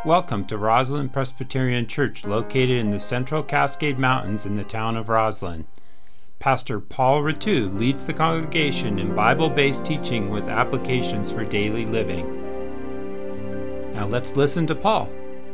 Welcome to Roslyn Presbyterian Church, located in the Central Cascade Mountains in the town of Roslyn. Pastor Paul Ratu leads the congregation in Bible-based teaching with applications for daily living. Now let's listen to Paul.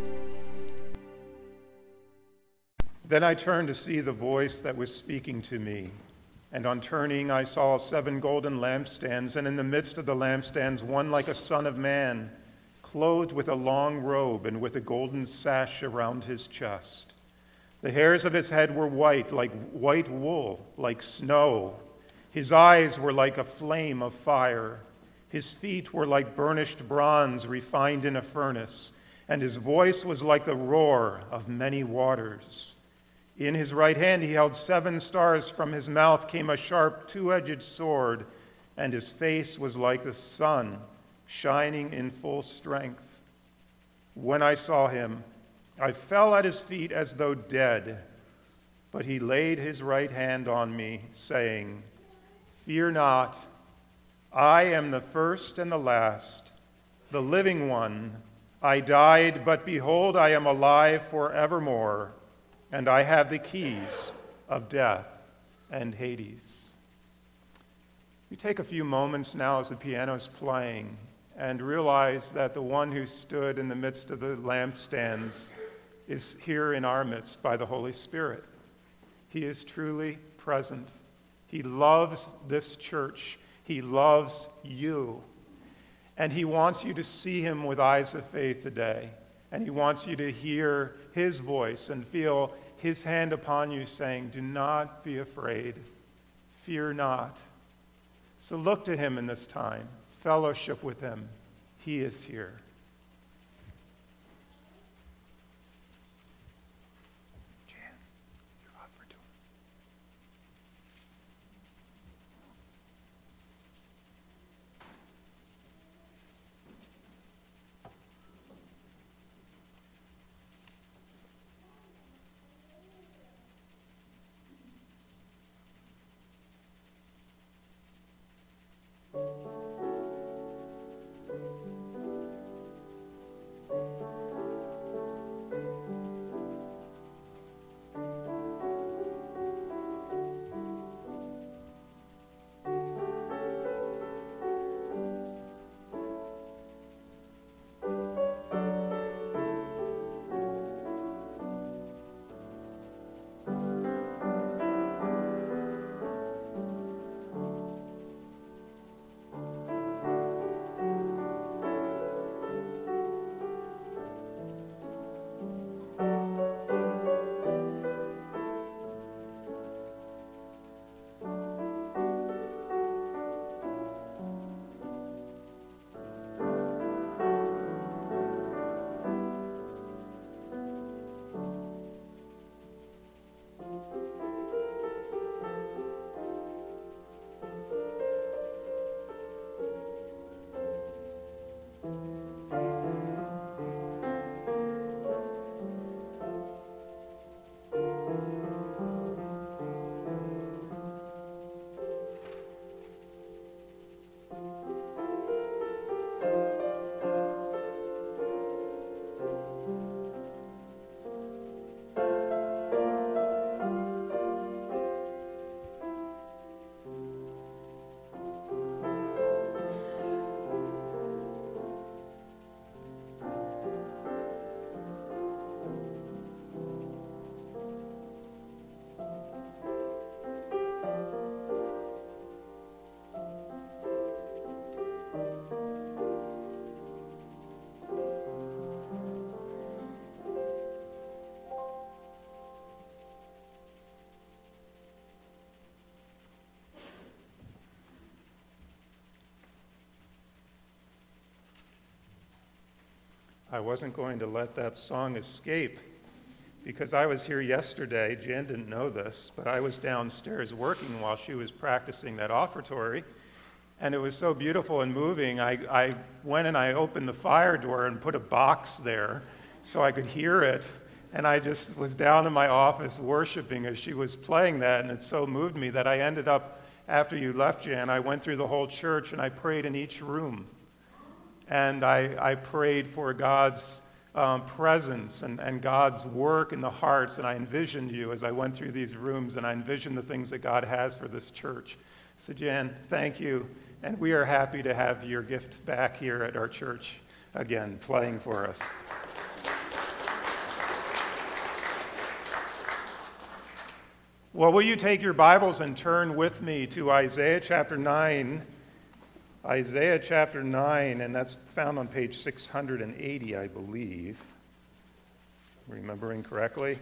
Then I turned to see the voice that was speaking to me. And on turning, I saw 7 golden lampstands, and in the midst of the lampstands, one like a son of man, clothed with a long robe and with a golden sash around his chest. The hairs of his head were white, like white wool, like snow. His eyes were like a flame of fire. His feet were like burnished bronze refined in a furnace, and his voice was like the roar of many waters. In his right hand he held 7 stars. From his mouth came a sharp 2-edged sword, and his face was like the sun, shining in full strength. When I saw him, I fell at his feet as though dead. But he laid his right hand on me, saying, "Fear not, I am the first and the last, the living one. I died, but behold, I am alive forevermore, and I have the keys of death and Hades." You take a few moments now as the piano is playing and realize that the one who stood in the midst of the lampstands is here in our midst by the Holy Spirit. He is truly present. He loves this church. He loves you. And he wants you to see him with eyes of faith today. And he wants you to hear his voice and feel his hand upon you saying, "Do not be afraid. Fear not." So look to him in this time. Fellowship with him. He is here. Jan, you're offered to him. I wasn't going to let that song escape because I was here yesterday. Jan didn't know this, but I was downstairs working while she was practicing that offertory, and it was so beautiful and moving. I went and I opened the fire door and put a box there so I could hear it, and I just was down in my office worshiping as she was playing that, and it so moved me that I ended up, after you left, Jan, I went through the whole church and I prayed in each room. And I prayed for God's presence and God's work in the hearts. And I envisioned you as I went through these rooms, and I envisioned the things that God has for this church. So Jan, thank you. And we are happy to have your gift back here at our church again, playing for us. Well, will you take your Bibles and turn with me to Isaiah chapter 9? Isaiah chapter 9, and that's found on page 680, I believe, remembering correctly.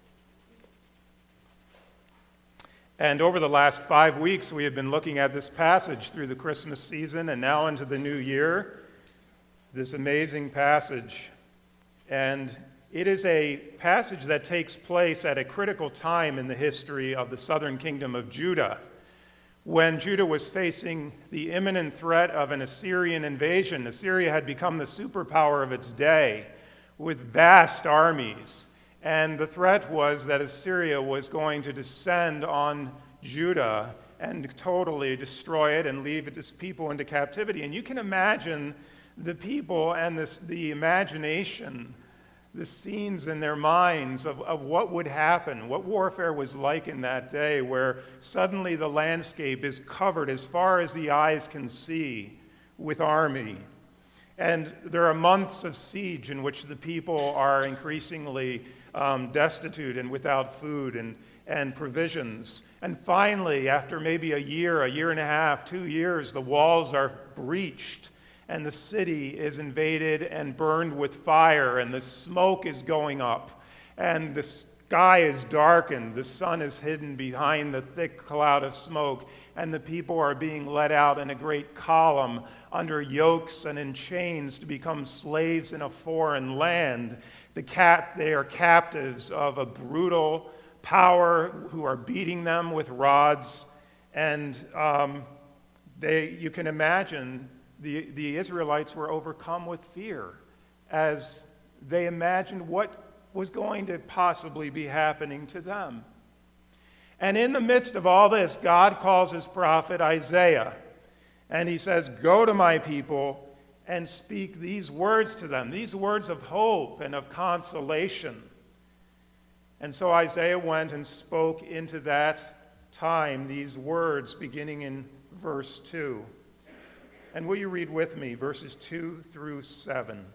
And over the last 5 weeks, we have been looking at this passage through the Christmas season and now into the new year, this amazing passage. And it is a passage that takes place at a critical time in the history of the southern kingdom of Judah, when Judah was facing the imminent threat of an Assyrian invasion. Assyria had become the superpower of its day with vast armies. And the threat was that Assyria was going to descend on Judah and totally destroy it and leave its people into captivity. And you can imagine the people and the imagination, the scenes in their minds of what would happen, what warfare was like in that day, where suddenly the landscape is covered as far as the eyes can see with army. And there are months of siege in which the people are increasingly destitute and without food and provisions. And finally, after maybe a year and a half, 2 years, the walls are breached, and the city is invaded and burned with fire, and the smoke is going up, and the sky is darkened, the sun is hidden behind the thick cloud of smoke, and the people are being led out in a great column under yokes and in chains to become slaves in a foreign land. They are captives of a brutal power who are beating them with rods, and you can imagine the Israelites were overcome with fear as they imagined what was going to possibly be happening to them. And in the midst of all this, God calls his prophet Isaiah, and he says, "Go to my people and speak these words to them," these words of hope and of consolation. And so Isaiah went and spoke into that time these words beginning in verse 2. And will you read with me verses 2 through 7?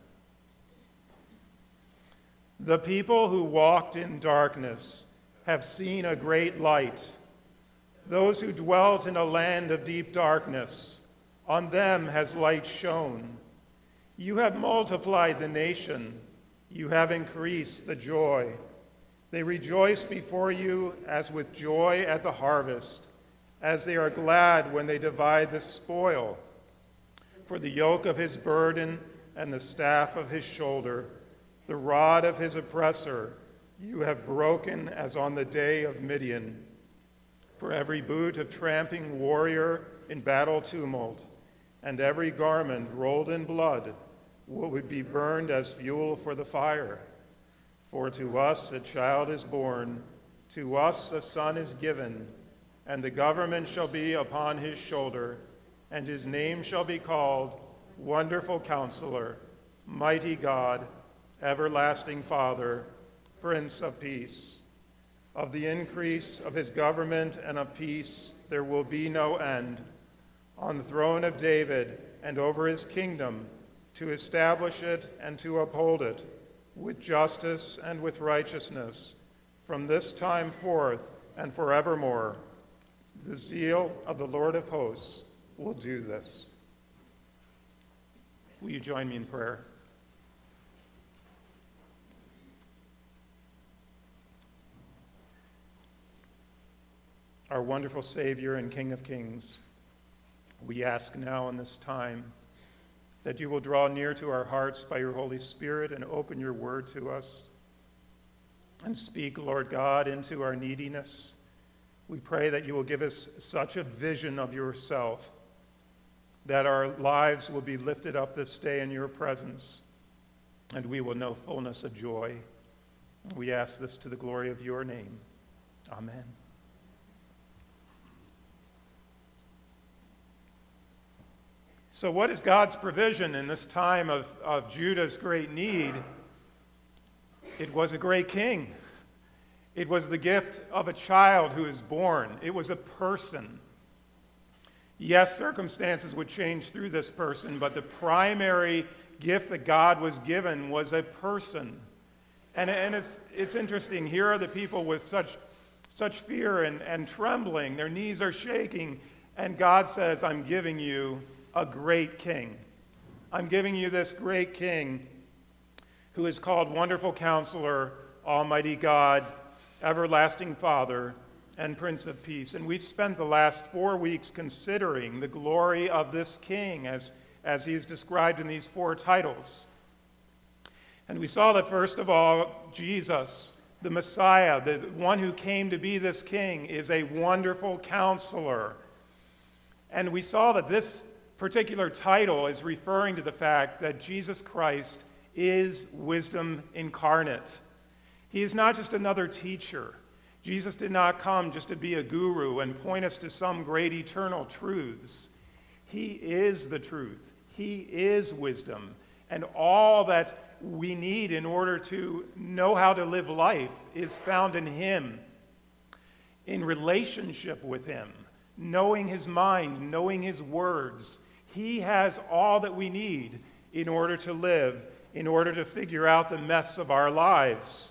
"The people who walked in darkness have seen a great light. Those who dwelt in a land of deep darkness, on them has light shone. You have multiplied the nation. You have increased the joy. They rejoice before you as with joy at the harvest, as they are glad when they divide the spoil. For the yoke of his burden and the staff of his shoulder, the rod of his oppressor, you have broken as on the day of Midian. For every boot of tramping warrior in battle tumult, and every garment rolled in blood, will be burned as fuel for the fire. For to us a child is born, to us a son is given, and the government shall be upon his shoulder, and his name shall be called Wonderful Counselor, Mighty God, Everlasting Father, Prince of Peace. Of the increase of his government and of peace there will be no end, on the throne of David and over his kingdom, to establish it and to uphold it with justice and with righteousness, from this time forth and forevermore. The zeal of the Lord of hosts will do this." Will you join me in prayer? Our wonderful Savior and King of Kings, we ask now in this time that you will draw near to our hearts by your Holy Spirit and open your word to us and speak, Lord God, into our neediness. We pray that you will give us such a vision of yourself that our lives will be lifted up this day in your presence and we will know fullness of joy. We ask this to the glory of your name. Amen. So what is God's provision in this time of Judah's great need? It was a great king. It was the gift of a child who is born. It was a person. Yes, circumstances would change through this person, but the primary gift that God was given was a person. And it's interesting. Here are the people with such fear and trembling. Their knees are shaking. And God says, I'm giving you a great king. I'm giving you this great king who is called Wonderful Counselor, Almighty God, Everlasting Father, and Prince of Peace. And we've spent the last 4 weeks considering the glory of this king as he is described in these 4 titles. And we saw that, first of all, Jesus, the Messiah, the one who came to be this king, is a wonderful counselor. And we saw that this particular title is referring to the fact that Jesus Christ is wisdom incarnate. He is not just another teacher. Jesus did not come just to be a guru and point us to some great eternal truths. He is the truth. He is wisdom. And all that we need in order to know how to live life is found in him, in relationship with him, knowing his mind, knowing his words. He has all that we need in order to live, in order to figure out the mess of our lives.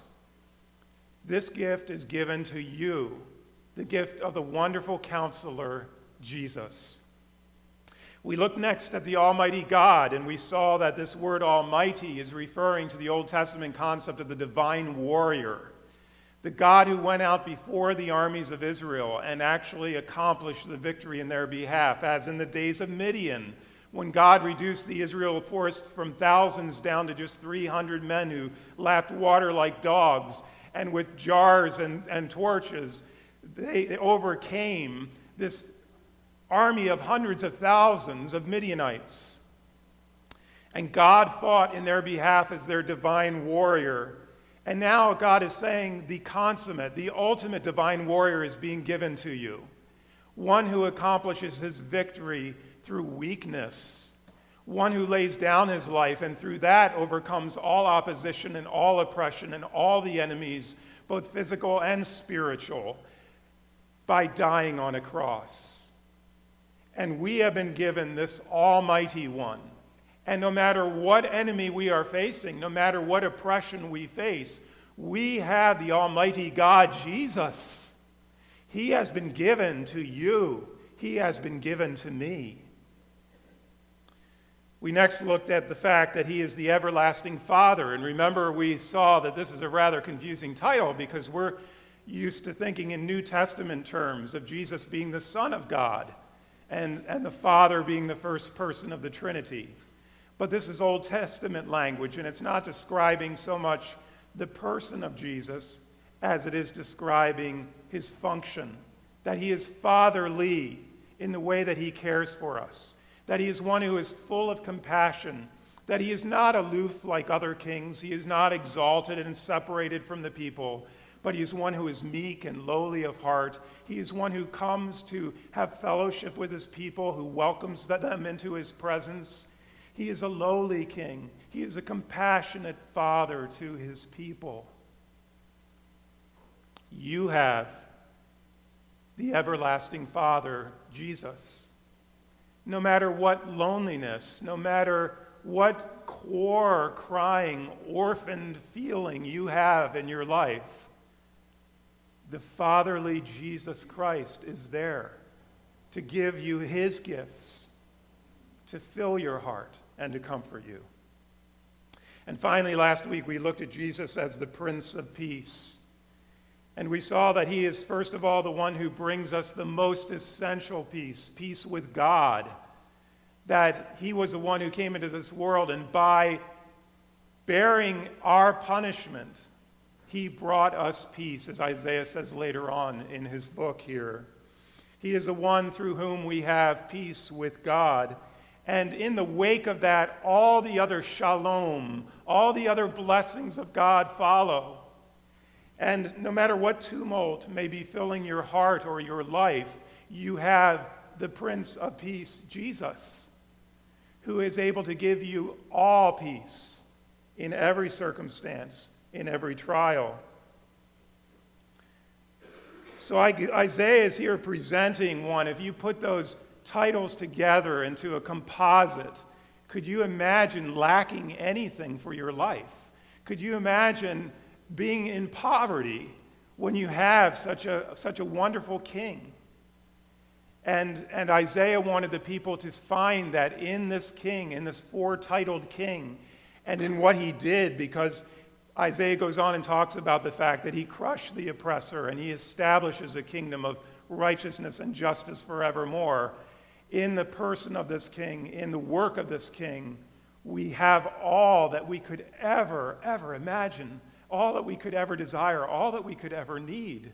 This gift is given to you, the gift of the wonderful counselor, Jesus. We looked next at the Almighty God, and we saw that this word Almighty is referring to the Old Testament concept of the divine warrior, the God who went out before the armies of Israel and actually accomplished the victory in their behalf, as in the days of Midian, when God reduced the Israel force from thousands down to just 300 men who lapped water like dogs, and with jars and torches, they overcame this army of hundreds of thousands of Midianites. And God fought in their behalf as their divine warrior. And now God is saying the consummate, the ultimate divine warrior is being given to you. One who accomplishes his victory through weakness. One who lays down his life and through that overcomes all opposition and all oppression and all the enemies, both physical and spiritual, by dying on a cross. And we have been given this Almighty One. And no matter what enemy we are facing, no matter what oppression we face, we have the Almighty God, Jesus. He has been given to you. He has been given to me. We next looked at the fact that he is the everlasting Father. And remember, we saw that this is a rather confusing title because we're used to thinking in New Testament terms of Jesus being the Son of God and the Father being the first person of the Trinity. But this is Old Testament language, and it's not describing so much the person of Jesus as it is describing his function, that he is fatherly in the way that he cares for us, that he is one who is full of compassion, that he is not aloof like other kings, he is not exalted and separated from the people, but he is one who is meek and lowly of heart. He is one who comes to have fellowship with his people, who welcomes them into his presence. He is a lowly king. He is a compassionate father to his people. You have the everlasting Father, Jesus. No matter what loneliness, no matter what core, crying, orphaned feeling you have in your life, the fatherly Jesus Christ is there to give you his gifts, to fill your heart, and to comfort you. And finally, last week we looked at Jesus as the Prince of Peace. And we saw that he is, first of all, the one who brings us the most essential peace, peace with God. That he was the one who came into this world, and by bearing our punishment, he brought us peace, as Isaiah says later on in his book here. He is the one through whom we have peace with God. And in the wake of that, all the other shalom, all the other blessings of God follow. And no matter what tumult may be filling your heart or your life, you have the Prince of Peace, Jesus, who is able to give you all peace in every circumstance, in every trial. So Isaiah is here presenting one. If you put those titles together into a composite, could you imagine lacking anything for your life? Could you imagine being in poverty when you have such a wonderful king? And Isaiah wanted the people to find that in this king, in this four-titled king, and in what he did, because Isaiah goes on and talks about the fact that he crushed the oppressor and he establishes a kingdom of righteousness and justice forevermore. In the person of this king, in the work of this king, we have all that we could ever imagine, all that we could ever desire, all that we could ever need.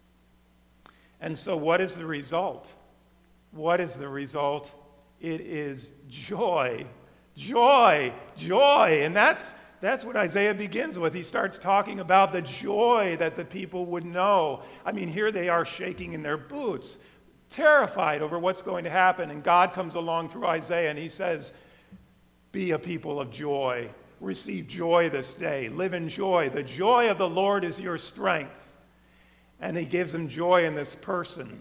And so what is the result? What is the result? It is joy. Joy, joy. And that's what Isaiah begins with. He starts talking about the joy that the people would know. I mean, here they are shaking in their boots, terrified over what's going to happen. And God comes along through Isaiah and he says, be a people of joy. Receive joy this day. Live in joy. The joy of the Lord is your strength. And he gives him joy in this person.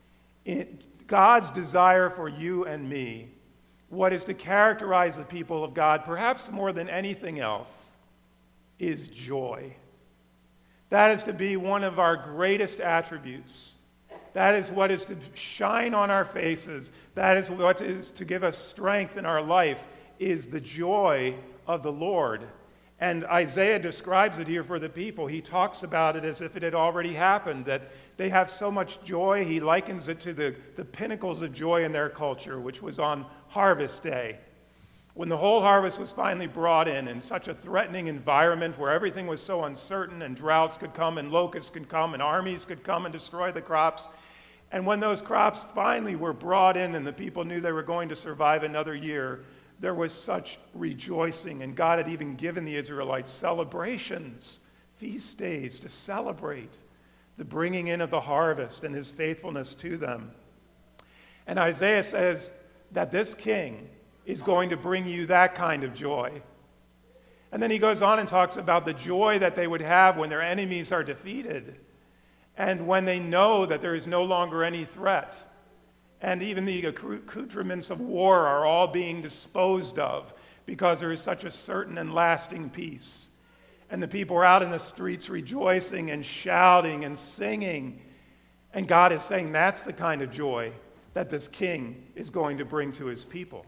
God's desire for you and me, what is to characterize the people of God, perhaps more than anything else, is joy. That is to be one of our greatest attributes. That is what is to shine on our faces. That is what is to give us strength in our life, is the joy of the Lord. And Isaiah describes it here for the people. He talks about it as if it had already happened, that they have so much joy. He likens it to the pinnacles of joy in their culture, which was on Harvest Day, when the whole harvest was finally brought in such a threatening environment where everything was so uncertain and droughts could come and locusts could come and armies could come and destroy the crops. And when those crops finally were brought in and the people knew they were going to survive another year, there was such rejoicing, and God had even given the Israelites celebrations, feast days to celebrate the bringing in of the harvest and his faithfulness to them. And Isaiah says that this king is going to bring you that kind of joy. And then he goes on and talks about the joy that they would have when their enemies are defeated and when they know that there is no longer any threat. And even the accoutrements of war are all being disposed of because there is such a certain and lasting peace. And the people are out in the streets rejoicing and shouting and singing. And God is saying that's the kind of joy that this king is going to bring to his people.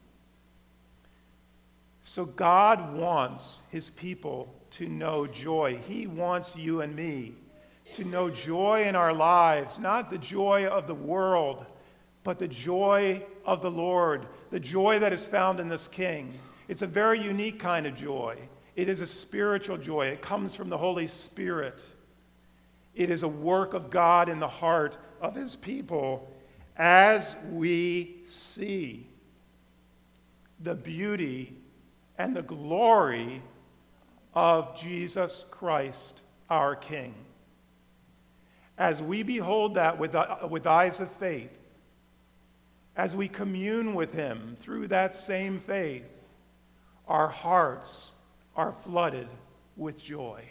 So God wants his people to know joy. He wants you and me to know joy in our lives, not the joy of the world, but the joy of the Lord, the joy that is found in this king. It's a very unique kind of joy. It is a spiritual joy. It comes from the Holy Spirit. It is a work of God in the heart of his people as we see the beauty and the glory of Jesus Christ, our King. As we behold that with eyes of faith, as we commune with him through that same faith, our hearts are flooded with joy.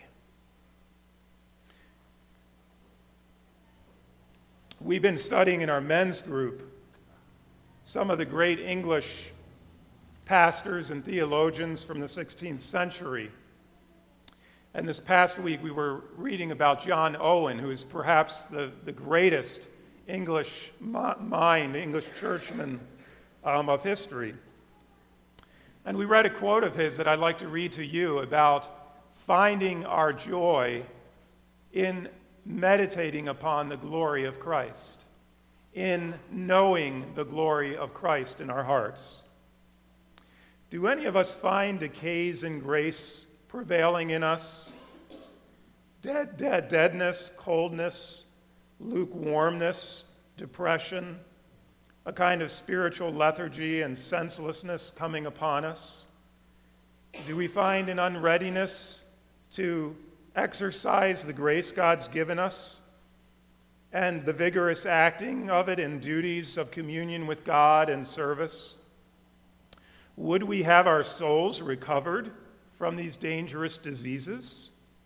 We've been studying in our men's group some of the great English pastors and theologians from the 16th century. And this past week we were reading about John Owen, who is perhaps the greatest English mind, English churchman of history. And we read a quote of his that I'd like to read to you about finding our joy in meditating upon the glory of Christ, in knowing the glory of Christ in our hearts. Do any of us find decays in grace prevailing in us? Deadness, coldness, lukewarmness, depression, a kind of spiritual lethargy and senselessness coming upon us? Do we find an unreadiness to exercise the grace God's given us and the vigorous acting of it in duties of communion with God and service? Would we have our souls recovered from these dangerous diseases?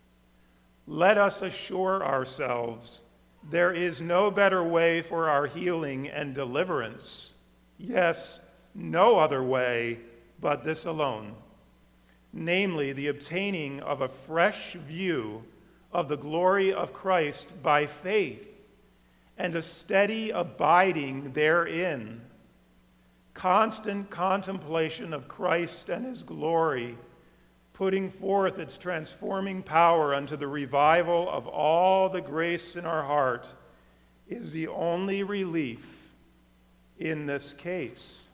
let us assure ourselves there is no better way for our healing and deliverance. Yes, no other way but this alone, namely the obtaining of a fresh view of the glory of Christ by faith and a steady abiding therein, constant contemplation of Christ and his glory, putting forth its transforming power unto the revival of all the grace in our heart, is the only relief in this case.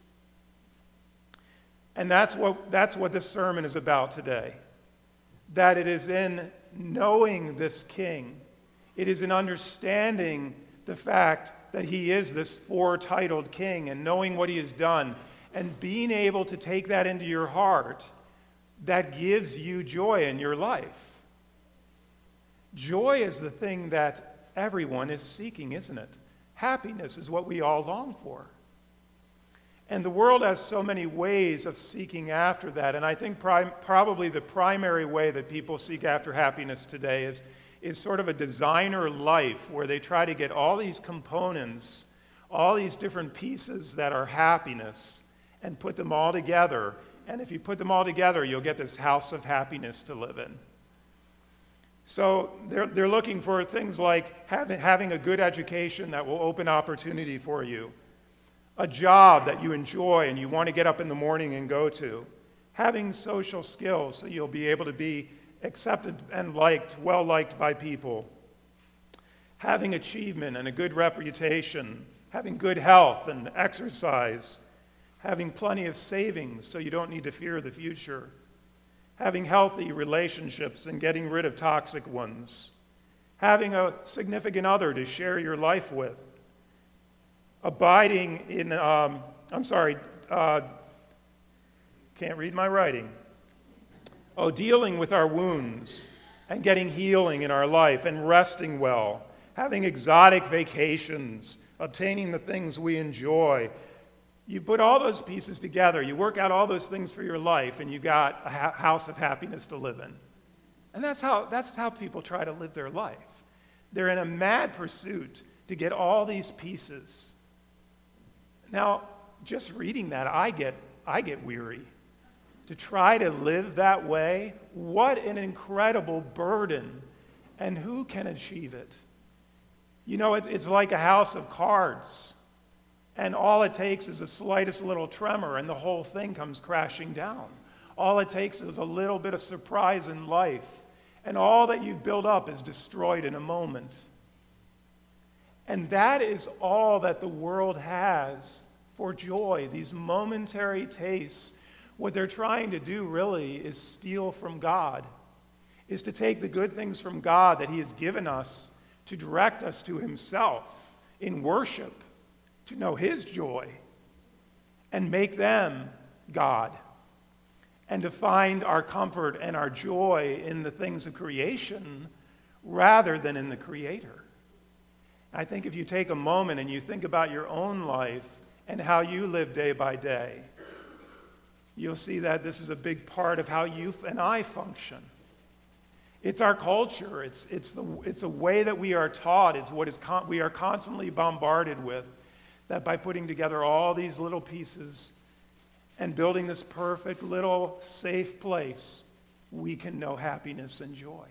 And that's what this sermon is about today. That it is in knowing this King, it is in understanding the fact that he is this four-titled king and knowing what he has done and being able to take that into your heart that gives you joy in your life. Joy is the thing that everyone is seeking, isn't it? Happiness is what we all long for. And the world has so many ways of seeking after that. And I think probably the primary way that people seek after happiness today is sort of a designer life where they try to get all these components, all these different pieces that are happiness, and put them all together. And if you put them all together, you'll get this house of happiness to live in. So they're looking for things like having a good education that will open opportunity for you, a job that you enjoy and you want to get up in the morning and go to, having social skills so you'll be able to be accepted and well liked by people, having achievement and a good reputation, having good health and exercise, having plenty of savings so you don't need to fear the future, having healthy relationships and getting rid of toxic ones, having a significant other to share your life with, abiding in, can't read my writing. Dealing with our wounds and getting healing in our life and resting well, having exotic vacations, obtaining the things we enjoy. You put all those pieces together, you work out all those things for your life, and you got a house of happiness to live in. And that's how people try to live their life. They're in a mad pursuit to get all these pieces. Now, just reading that, I get weary. To try to live that way, what an incredible burden, and who can achieve it? You know, it's like a house of cards, and all it takes is the slightest little tremor, and the whole thing comes crashing down. All it takes is a little bit of surprise in life, and all that you've built up is destroyed in a moment. And that is all that the world has for joy, these momentary tastes. What they're trying to do really is steal from God, is to take the good things from God that he has given us to direct us to himself in worship, to know his joy, and make them God, and to find our comfort and our joy in the things of creation rather than in the Creator. I think if you take a moment and you think about your own life and how you live day by day, you'll see that this is a big part of how you and I function. It's our culture. It's a way that we are taught. It's what we are constantly bombarded with, that by putting together all these little pieces and building this perfect little safe place, we can know happiness and joy.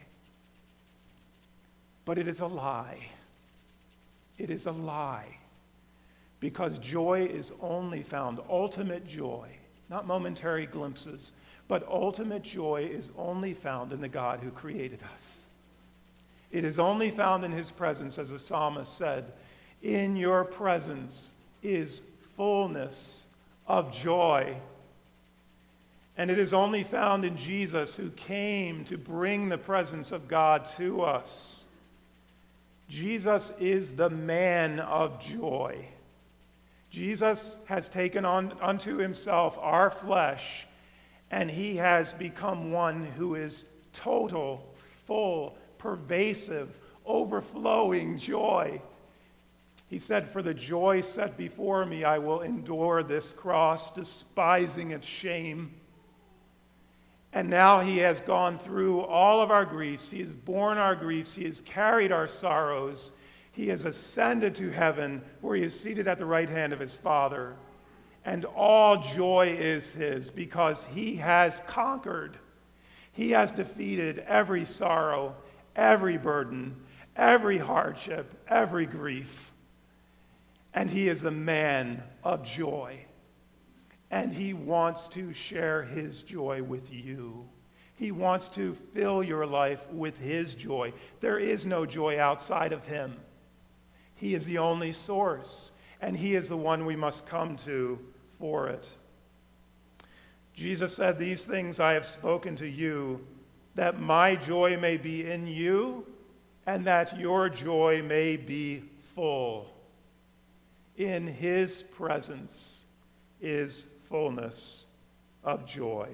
But it is a lie. It is a lie. Because joy is only found, ultimate joy, not momentary glimpses, but ultimate joy is only found in the God who created us. It is only found in his presence, as the psalmist said, "In your presence is fullness of joy." And it is only found in Jesus, who came to bring the presence of God to us. Jesus is the man of joy. Jesus has taken on unto himself our flesh, and he has become one who is total, full, pervasive, overflowing joy. He said, "For the joy set before me, I will endure this cross, despising its shame." And now he has gone through all of our griefs. He has borne our griefs. He has carried our sorrows. He has ascended to heaven, where he is seated at the right hand of his Father. And all joy is his, because he has conquered. He has defeated every sorrow, every burden, every hardship, every grief. And he is the man of joy. And he wants to share his joy with you. He wants to fill your life with his joy. There is no joy outside of him. He is the only source, and he is the one we must come to for it. Jesus said, "These things I have spoken to you, that my joy may be in you, and that your joy may be full." In his presence is fullness of joy.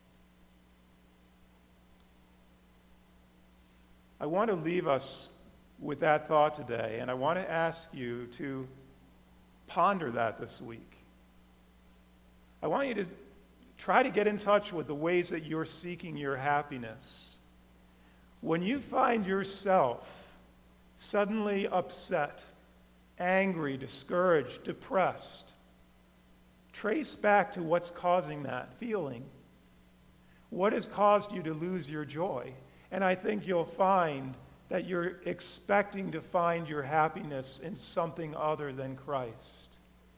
I want to leave us with that thought today, and I want to ask you to ponder that this week. I want you to try to get in touch with the ways that you're seeking your happiness. When you find yourself suddenly upset, angry, discouraged, depressed, trace back to what's causing that feeling. What has caused you to lose your joy? And I think you'll find that you're expecting to find your happiness in something other than Christ.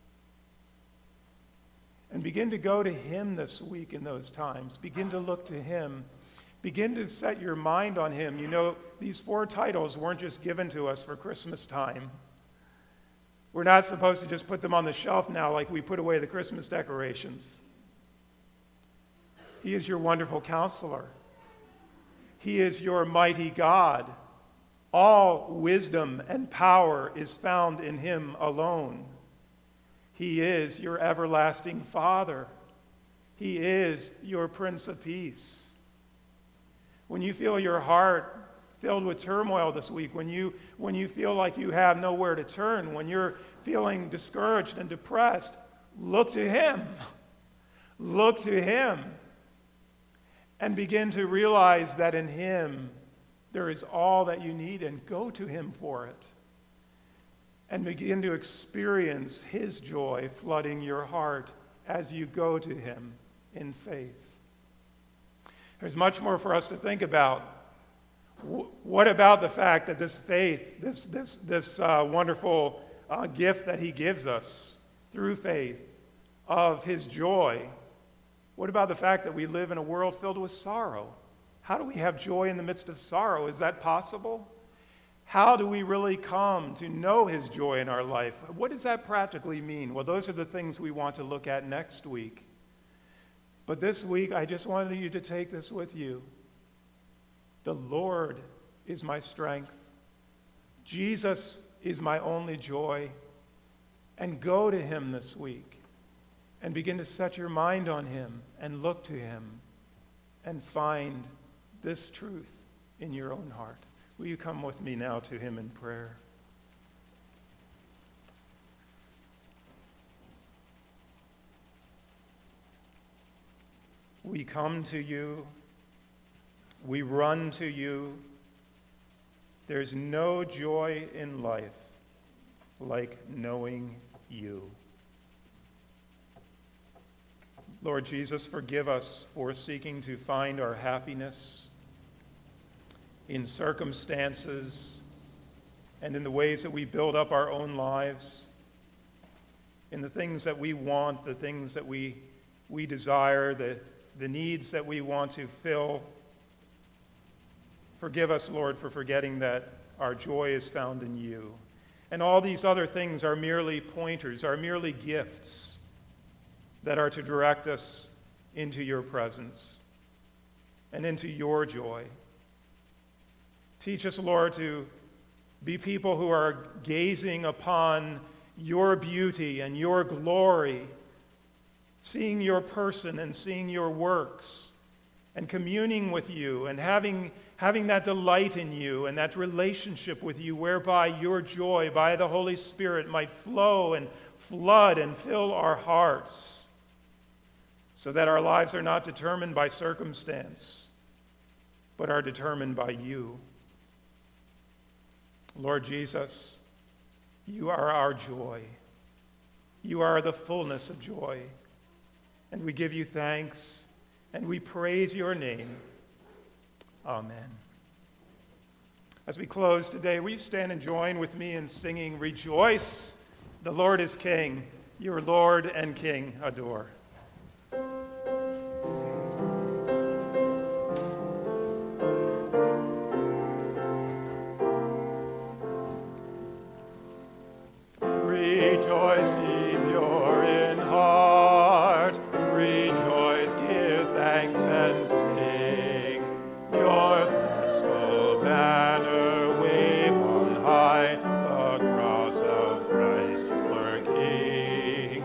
And begin to go to him this week in those times. Begin to look to him. Begin to set your mind on him. You know, these 4 titles weren't just given to us for Christmas time. We're not supposed to just put them on the shelf now like we put away the Christmas decorations. He is your wonderful counselor. He is your mighty God. All wisdom and power is found in him alone. He is your everlasting Father. He is your Prince of Peace. When you feel your heart filled with turmoil this week, when you feel like you have nowhere to turn, when you're feeling discouraged and depressed, look to him. Look to him. And begin to realize that in him there is all that you need, and go to him for it. And begin to experience his joy flooding your heart as you go to him in faith. There's much more for us to think about. What about the fact that this faith, this wonderful gift that he gives us through faith of his joy, what about the fact that we live in a world filled with sorrow? How do we have joy in the midst of sorrow? Is that possible? How do we really come to know his joy in our life? What does that practically mean? Well, those are the things we want to look at next week. But this week, I just wanted you to take this with you. The Lord is my strength. Jesus is my only joy. And go to him this week and begin to set your mind on him and look to him and find this truth in your own heart. Will you come with me now to him in prayer? We come to you. We run to you. There's no joy in life like knowing you. Lord Jesus, forgive us for seeking to find our happiness in circumstances and in the ways that we build up our own lives, in the things that we want, the things that we desire, the needs that we want to fill. Forgive us, Lord, for forgetting that our joy is found in you. And all these other things are merely pointers, are merely gifts that are to direct us into your presence and into your joy. Teach us, Lord, to be people who are gazing upon your beauty and your glory, seeing your person and seeing your works, and communing with you and having that delight in you and that relationship with you whereby your joy by the Holy Spirit might flow and flood and fill our hearts, so that our lives are not determined by circumstance, but are determined by you. Lord Jesus, you are our joy. You are the fullness of joy. And we give you thanks, and we praise your name. Amen. As we close today, will you stand and join with me in singing, "Rejoice, the Lord is King, your Lord and King adore." Rejoice, ye pure in heart, rejoice, give thanks and sing, your festal banner wave on high, the cross of Christ our King.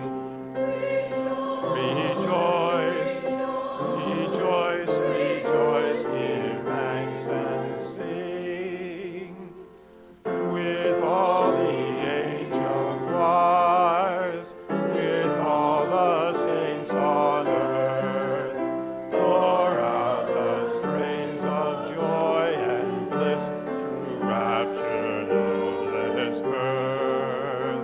Rejoice, rejoice, rejoice, give thanks and sing, with all the angel choirs, with all the saints on earth, pour out the strains of joy and bliss, true rapture, noblest birth.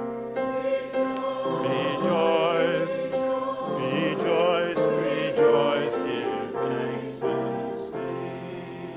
Rejoice, rejoice, rejoice, give thanks and sing.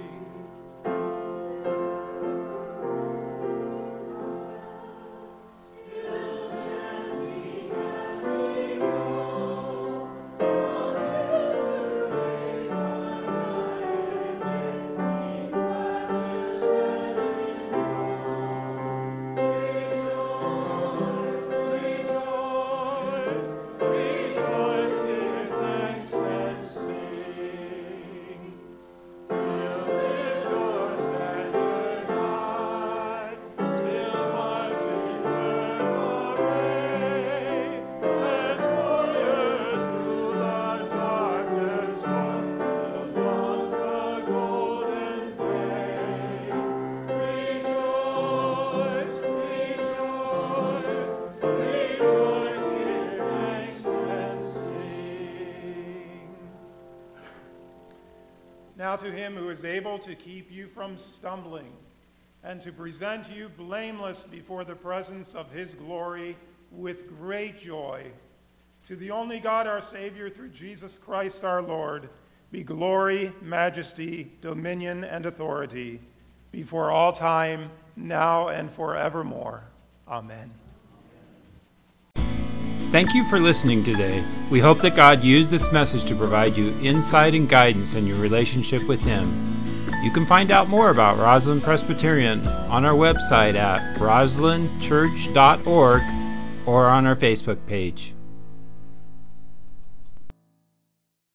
Rejoice, give thanks and sing. Still lift your standard high, still marching firm array, as warriors through the darkness come, till dawns the golden day. Rejoice, rejoice, rejoice, give thanks and sing. Now to him who is able to keep you from stumbling and to present you blameless before the presence of his glory with great joy, to the only God our Savior through Jesus Christ our Lord, be glory, majesty, dominion, and authority before all time, now and forevermore. Amen. Thank you for listening today. We hope that God used this message to provide you insight and guidance in your relationship with Him. You can find out more about Roslyn Presbyterian on our website at roslinchurch.org or on our Facebook page.